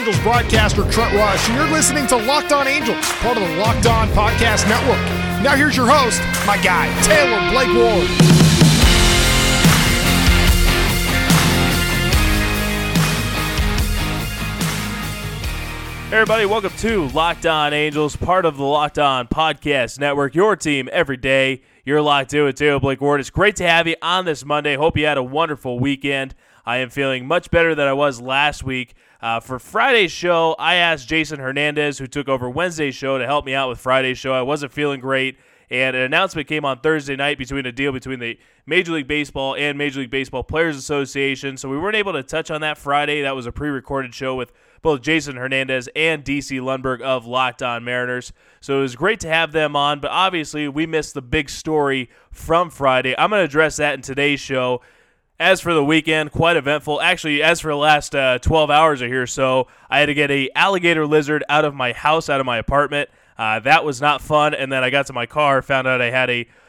Angels broadcaster Trent Rush, and you're listening to Locked On Angels, part of the Locked On Podcast Network. Now here's your host, my guy, Taylor Blake Ward. Hey everybody, welcome to Locked On Angels, part of the Locked On Podcast Network, your team every day. You're locked in with Taylor Blake Ward. It's great to have you on this Monday. Hope you had a wonderful weekend. I am feeling much better than I was last week. For Friday's show, I asked Jason Hernandez, who took over Wednesday's show, to help me out with Friday's show. I wasn't feeling great, and an announcement came on Thursday night between a deal between the Major League Baseball and Major League Baseball Players Association, so we weren't able to touch on that Friday. That was a pre-recorded show with both Jason Hernandez and DC Lundberg of Locked On Mariners. So it was great to have them on, but obviously we missed the big story from Friday. I'm going to address that in today's show. As for the weekend, quite eventful. Actually, as for the last 12 hours or here or so, I had to get an alligator lizard out of my house, out of my apartment. That was not fun. And then I got to my car, found out I had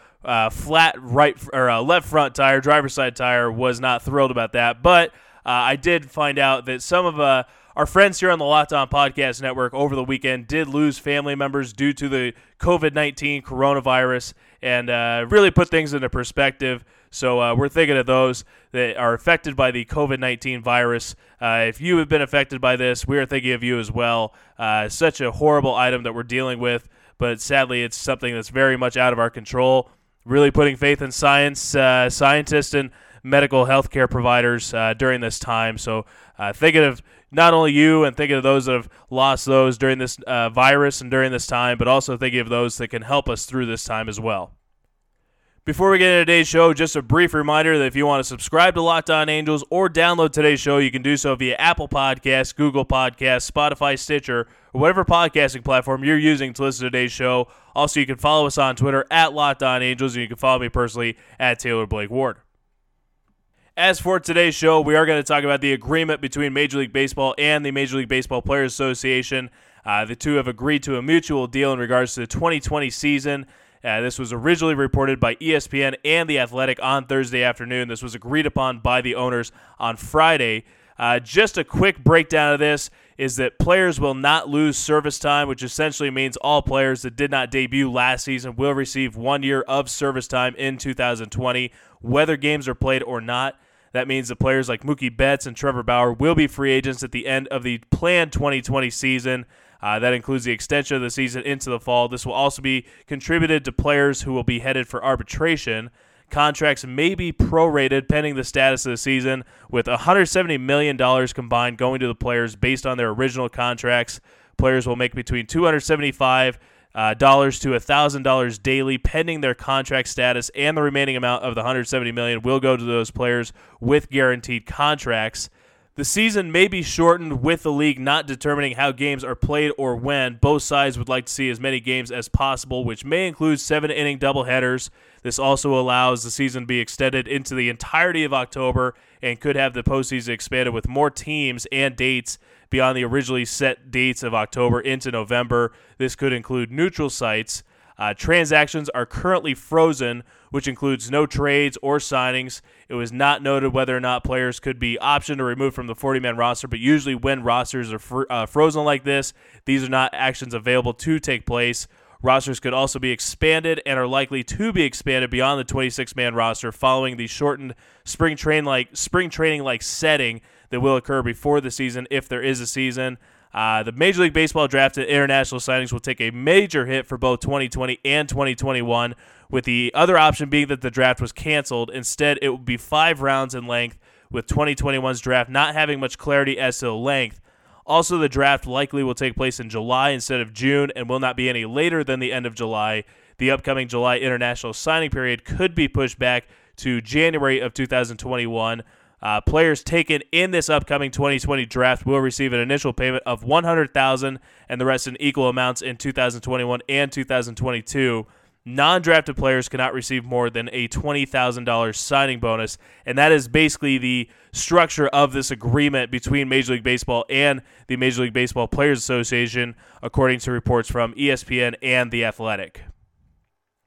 a flat left front tire, driver's side tire. Was not thrilled about that. But I did find out that some of our friends here on the Locked On Podcast Network over the weekend did lose family members due to the COVID-19 coronavirus, and really put things into perspective. So we're thinking of those that are affected by the COVID-19 virus. If you have been affected by this, we are thinking of you as well. Such a horrible item that we're dealing with, but sadly it's something that's very much out of our control. Really putting faith in science, scientists, and medical healthcare providers during this time. So thinking of not only you and thinking of those that have lost those during this virus and during this time, but also thinking of those that can help us through this time as well. Before we get into today's show, just a brief reminder that if you want to subscribe to Locked On Angels or download today's show, you can do so via Apple Podcasts, Google Podcasts, Spotify, Stitcher, or whatever podcasting platform you're using to listen to today's show. Also, you can follow us on Twitter at Locked On Angels, and you can follow me personally at Taylor Blake Ward. As for today's show, we are going to talk about the agreement between Major League Baseball and the Major League Baseball Players Association. The two have agreed to a mutual deal in regards to the 2020 season. This was originally reported by ESPN and The Athletic on Thursday afternoon. This was agreed upon by the owners on Friday. Just a quick breakdown of this is that players will not lose service time, which essentially means all players that did not debut last season will receive 1 year of service time in 2020, whether games are played or not. That means that players like Mookie Betts and Trevor Bauer will be free agents at the end of the planned 2020 season. That includes the extension of the season into the fall. This will also be contributed to players who will be headed for arbitration. Contracts may be prorated pending the status of the season, with $170 million combined going to the players based on their original contracts. Players will make between $275 to $1,000 daily pending their contract status, and the remaining amount of the $170 million will go to those players with guaranteed contracts. The season may be shortened, with the league not determining how games are played or when. Both sides would like to see as many games as possible, which may include 7-inning doubleheaders. This also allows the season to be extended into the entirety of October and could have the postseason expanded with more teams and dates beyond the originally set dates of October into November. This could include neutral sites. Transactions are currently frozen, which includes no trades or signings. It was not noted whether or not players could be optioned or removed from the 40-man roster, but usually when rosters are frozen like this, these are not actions available to take place. Rosters could also be expanded and are likely to be expanded beyond the 26-man roster following the shortened spring training-like setting that will occur before the season if there is a season. The Major League Baseball draft and international signings will take a major hit for both 2020 and 2021, with the other option being that the draft was canceled. Instead, it will be 5 rounds in length, with 2021's draft not having much clarity as to the length. Also, the draft likely will take place in July instead of June and will not be any later than the end of July. The upcoming July international signing period could be pushed back to January of 2021. Players taken in this upcoming 2020 draft will receive an initial payment of $100,000 and the rest in equal amounts in 2021 and 2022. Non-drafted players cannot receive more than a $20,000 signing bonus, and that is basically the structure of this agreement between Major League Baseball and the Major League Baseball Players Association, according to reports from ESPN and The Athletic.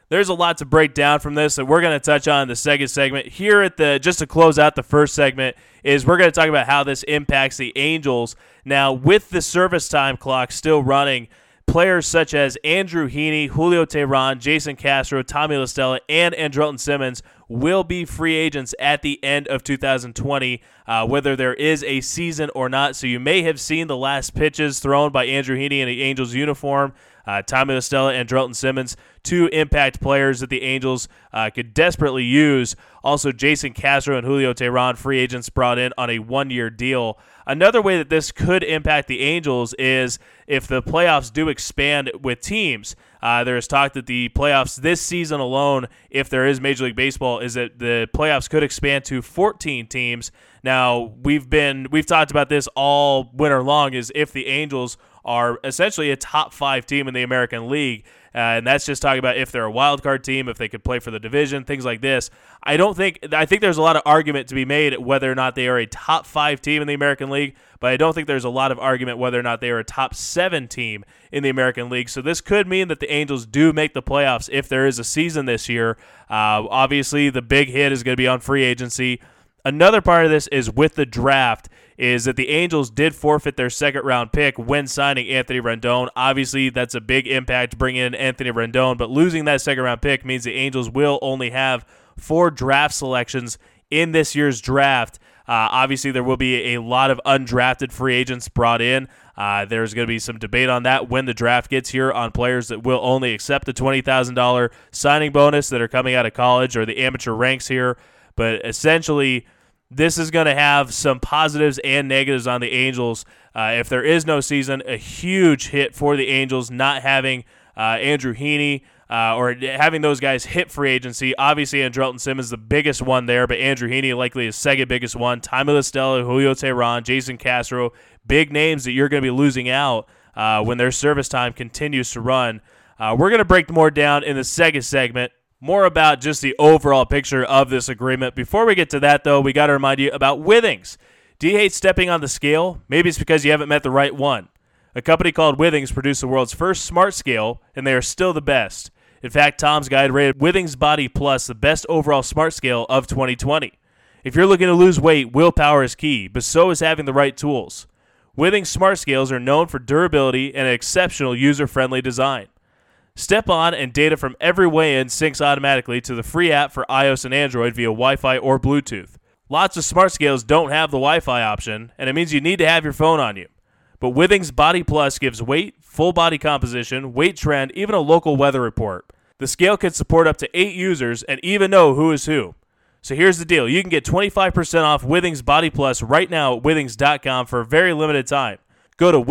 There's a lot to break down from this that we're going to touch on in the second segment. Here just to close out the first segment, is we're going to talk about how this impacts the Angels. Now, with the service time clock still running, players such as Andrew Heaney, Julio Teheran, Jason Castro, Tommy La Stella, and Andrelton Simmons will be free agents at the end of 2020, whether there is a season or not. So you may have seen the last pitches thrown by Andrew Heaney in the Angels uniform. Tommy La Stella and Andrelton Simmons, two impact players that the Angels could desperately use. Also, Jason Castro and Julio Teheran, free agents brought in on a one-year deal. Another way that this could impact the Angels is if the playoffs do expand with teams. There is talk that the playoffs this season alone, if there is Major League Baseball, is that the playoffs could expand to 14 teams. Now, we've talked about this all winter long, is if the Angels are essentially a top 5 team in the American League, and that's just talking about if they're a wild card team, if they could play for the division, things like this. I think there's a lot of argument to be made whether or not they are a top 5 team in the American League, but I don't think there's a lot of argument whether or not they are a top 7 team in the American League. So this could mean that the Angels do make the playoffs if there is a season this year. Obviously, the big hit is going to be on free agency. Another part of this is with the draft, is that the Angels did forfeit their second-round pick when signing Anthony Rendon. Obviously, that's a big impact bringing in Anthony Rendon, but losing that second-round pick means the Angels will only have 4 draft selections in this year's draft. Obviously, there will be a lot of undrafted free agents brought in. There's going to be some debate on that when the draft gets here on players that will only accept the $20,000 signing bonus that are coming out of college or the amateur ranks here. But essentially, this is going to have some positives and negatives on the Angels. If there is no season, a huge hit for the Angels not having Andrew Heaney or having those guys hit free agency. Obviously, Andrelton Simmons is the biggest one there, but Andrew Heaney likely is second biggest one. Tommy La Stella, Julio Teheran, Jason Castro, big names that you're going to be losing out when their service time continues to run. We're going to break more down in the second segment. More about just the overall picture of this agreement. Before we get to that, though, we got to remind you about Withings. Do you hate stepping on the scale? Maybe it's because you haven't met the right one. A company called Withings produced the world's first smart scale, and they are still the best. In fact, Tom's Guide rated Withings Body Plus the best overall smart scale of 2020. If you're looking to lose weight, willpower is key, but so is having the right tools. Withings smart scales are known for durability and an exceptional user-friendly design. Step on and data from every weigh-in syncs automatically to the free app for iOS and Android via Wi-Fi or Bluetooth. Lots of smart scales don't have the Wi-Fi option, and it means you need to have your phone on you. But Withings Body Plus gives weight, full body composition, weight trend, even a local weather report. The scale can support up to 8 users and even know who is who. So here's the deal. You can get 25% off Withings Body Plus right now at Withings.com for a very limited time. Go to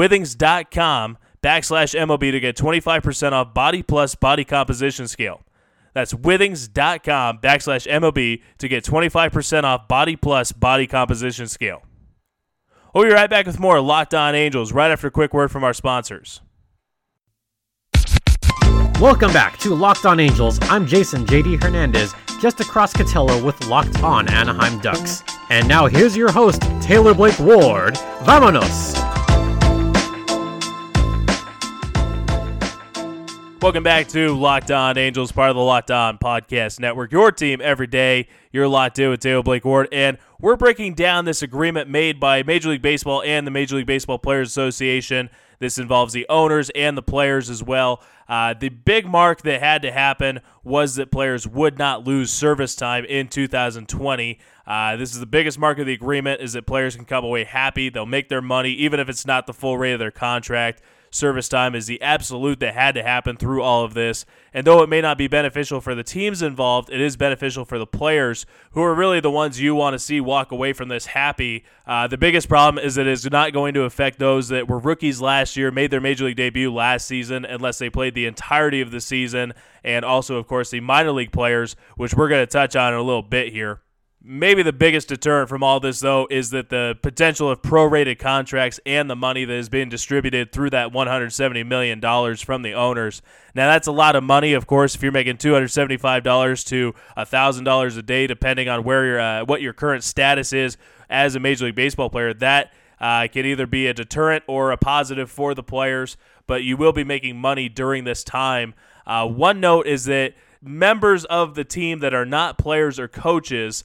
Withings.com/MLB to get 25% off Body Plus Body Composition Scale. That's Withings.com/MLB to get 25% off Body Plus Body Composition Scale. We'll be right back with more Locked On Angels right after a quick word from our sponsors. Welcome back to Locked On Angels. I'm Jason JD Hernandez, just across Cotillo with Locked On Anaheim Ducks. And now here's your host, Taylor Blake Ward. Vámonos! Welcome back to Locked On Angels, part of the Locked On Podcast Network. Your team every day. You're locked in with Taylor Blake Ward, and we're breaking down this agreement made by Major League Baseball and the Major League Baseball Players Association. This involves the owners and the players as well. The big mark that had to happen was that players would not lose service time in 2020. This is the biggest mark of the agreement, is that players can come away happy. They'll make their money, even if it's not the full rate of their contract. Service time is the absolute that had to happen through all of this. And though it may not be beneficial for the teams involved, it is beneficial for the players who are really the ones you want to see walk away from this happy. The biggest problem is that it's not going to affect those that were rookies last year, made their Major League debut last season, unless they played the entirety of the season. And also, of course, the minor league players, which we're going to touch on in a little bit here. Maybe the biggest deterrent from all this, though, is that the potential of prorated contracts and the money that is being distributed through that $170 million from the owners. Now, that's a lot of money, of course, if you're making $275 to $1,000 a day, depending on where you're, what your current status is as a Major League Baseball player. That can either be a deterrent or a positive for the players, but you will be making money during this time. One note is that members of the team that are not players or coaches,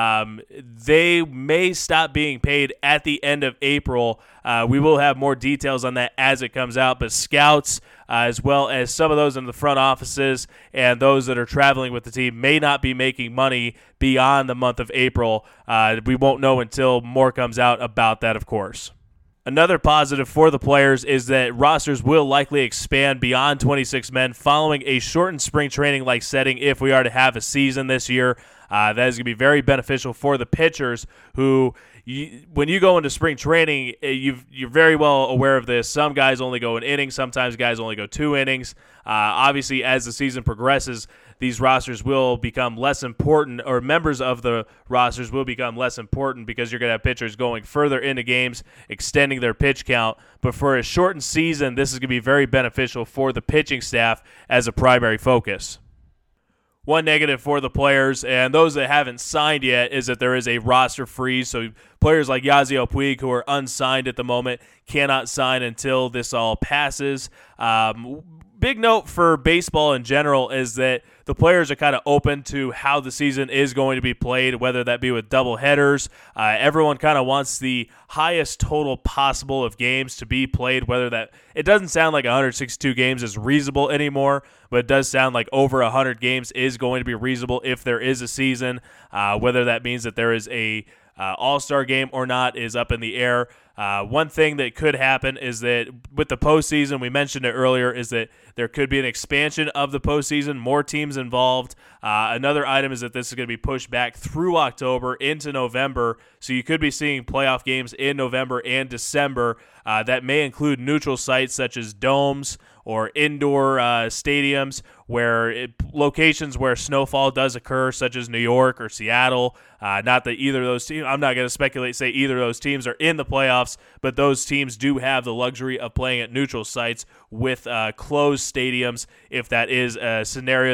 they may stop being paid at the end of April. We will have more details on that as it comes out, but scouts, as well as some of those in the front offices and those that are traveling with the team, may not be making money beyond the month of April. We won't know until more comes out about that, of course. Another positive for the players is that rosters will likely expand beyond 26 men following a shortened spring training-like setting if we are to have a season this year. That is going to be very beneficial for the pitchers who, when you go into spring training, you're very well aware of this. Some guys only go an inning. Sometimes guys only go 2 innings. Obviously, as the season progresses, these rosters will become less important, or members of the rosters will become less important because you're going to have pitchers going further into games, extending their pitch count. But for a shortened season, this is going to be very beneficial for the pitching staff as a primary focus. One negative for the players, and those that haven't signed yet, is that there is a roster freeze. So players like Yasiel Puig, who are unsigned at the moment, cannot sign until this all passes. Big note for baseball in general is that the players are kind of open to how the season is going to be played, whether that be with double headers. Everyone kind of wants the highest total possible of games to be played, whether that – it doesn't sound like 162 games is reasonable anymore, but it does sound like over 100 games is going to be reasonable if there is a season. Whether that means that there is a all-star game or not is up in the air. One thing that could happen is that with the postseason, we mentioned it earlier, is that there could be an expansion of the postseason, more teams involved. Another item is that this is going to be pushed back through October into November, so you could be seeing playoff games in November and December. That may include neutral sites such as domes or indoor stadiums, locations where snowfall does occur, such as New York or Seattle. Not that either of those teams, I'm not going to speculate, say either of those teams are in the playoffs, but those teams do have the luxury of playing at neutral sites with closed stadiums if that is a scenario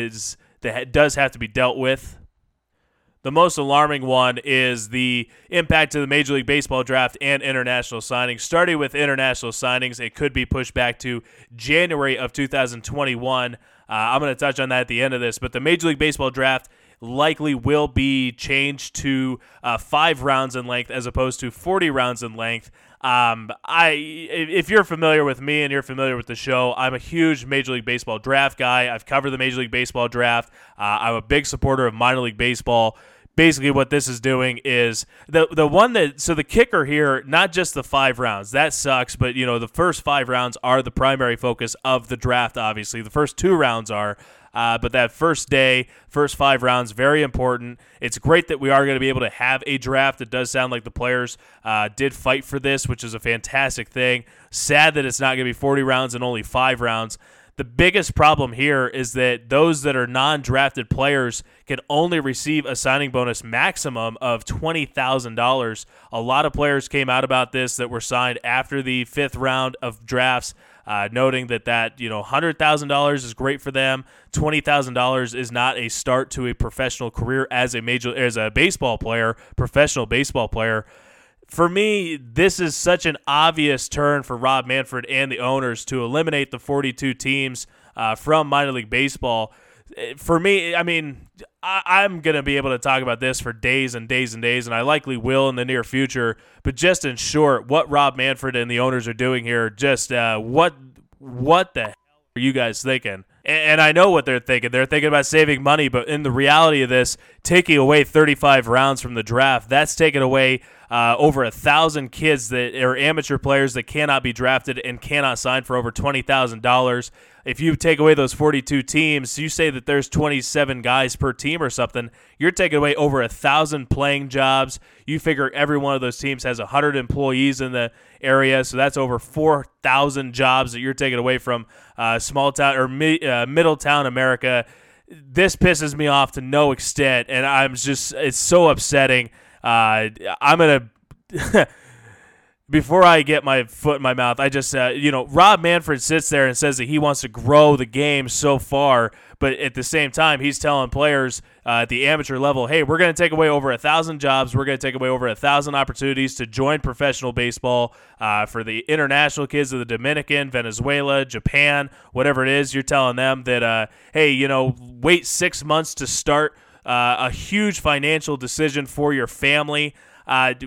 that does have to be dealt with. The most alarming one is the impact to the Major League Baseball draft and international signings. Starting with international signings, it could be pushed back to January of 2021. I'm going to touch on that at the end of this, but the Major League Baseball draft likely will be changed to 5 rounds in length as opposed to 40 rounds in length. If you're familiar with me and you're familiar with the show, I'm a huge Major League Baseball draft guy. I've covered the Major League Baseball draft. I'm a big supporter of minor league baseball. Basically, what this is doing is the kicker here, not just the 5 rounds. That sucks, but the first 5 rounds are the primary focus of the draft. Obviously, the first 2 rounds are. But that first 5 rounds, very important. It's great that we are going to be able to have a draft. It does sound like the players did fight for this, which is a fantastic thing. Sad that it's not going to be 40 rounds and only 5 rounds. The biggest problem here is that those that are non-drafted players can only receive a signing bonus maximum of $20,000. A lot of players came out about this that were signed after the 5th round of drafts, noting that $100,000 is great for them. $20,000 is not a start to a professional career as a baseball player, professional baseball player. For me, this is such an obvious turn for Rob Manfred and the owners to eliminate the 42 teams from minor league baseball. For me, I'm going to be able to talk about this for days and days and days, and I likely will in the near future. But just in short, what Rob Manfred and the owners are doing here, just what the hell are you guys thinking? And I know what they're thinking. They're thinking about saving money, but in the reality of this, taking away 35 rounds from the draft, that's taking away over 1,000 kids that are amateur players that cannot be drafted and cannot sign for over $20,000. If you take away those 42 teams, you say that there's 27 guys per team or something, you're taking away over 1,000 playing jobs. You figure every one of those teams has 100 employees in the area, so that's over 4,000 jobs that you're taking away from small town or middle town America. This pisses me off to no extent, and it's so upsetting. I'm gonna before I get my foot in my mouth, I just, Rob Manfred sits there and says that he wants to grow the game so far, but at the same time, he's telling players at the amateur level, hey, we're going to take away over 1,000 jobs. We're going to take away over 1,000 opportunities to join professional baseball for the international kids of the Dominican, Venezuela, Japan, whatever it is. You're telling them that, hey, wait 6 months to start a huge financial decision for your family. Rob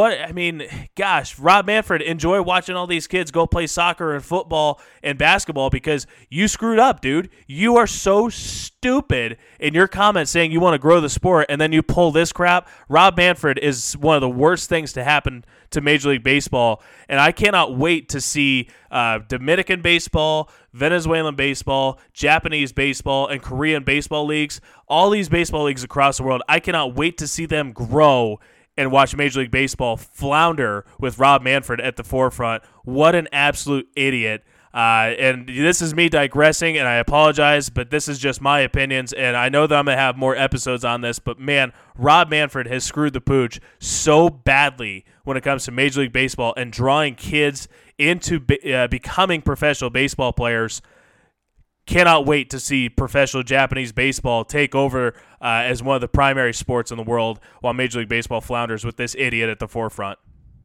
Manfred, enjoy watching all these kids go play soccer and football and basketball because you screwed up, dude. You are so stupid in your comments saying you want to grow the sport, and then you pull this crap. Rob Manfred is one of the worst things to happen to Major League Baseball, and I cannot wait to see Dominican baseball, Venezuelan baseball, Japanese baseball, and Korean baseball leagues, all these baseball leagues across the world. I cannot wait to see them grow and watch Major League Baseball flounder with Rob Manfred at the forefront. What an absolute idiot. And this is me digressing, and I apologize, but this is just my opinions, and I know that I'm going to have more episodes on this, but man, Rob Manfred has screwed the pooch so badly when it comes to Major League Baseball and drawing kids into becoming professional baseball players. Cannot wait to see professional Japanese baseball take over as one of the primary sports in the world while Major League Baseball flounders with this idiot at the forefront.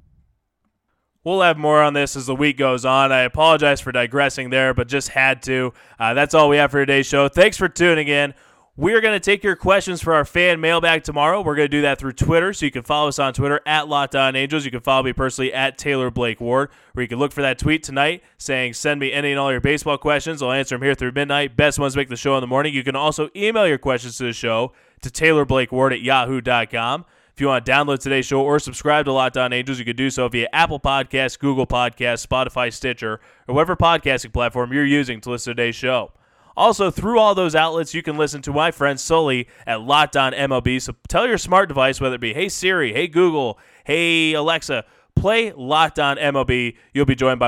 We'll have more on this as the week goes on. I apologize for digressing there, but just had to. That's all we have for today's show. Thanks for tuning in. We're going to take your questions for our fan mailbag tomorrow. We're going to do that through Twitter, so you can follow us on Twitter at LockedOnAngels. You can follow me personally at Taylor Blake Ward, where you can look for that tweet tonight saying, send me any and all your baseball questions. I'll answer them here through midnight. Best ones make the show in the morning. You can also email your questions to the show to TaylorBlakeWard@yahoo.com. If you want to download today's show or subscribe to Locked On Angels, you can do so via Apple Podcasts, Google Podcasts, Spotify, Stitcher, or whatever podcasting platform you're using to listen to today's show. Also, through all those outlets, you can listen to my friend Sully at Locked On MLB. So tell your smart device, whether it be Hey Siri, Hey Google, Hey Alexa, play Locked On MLB. You'll be joined by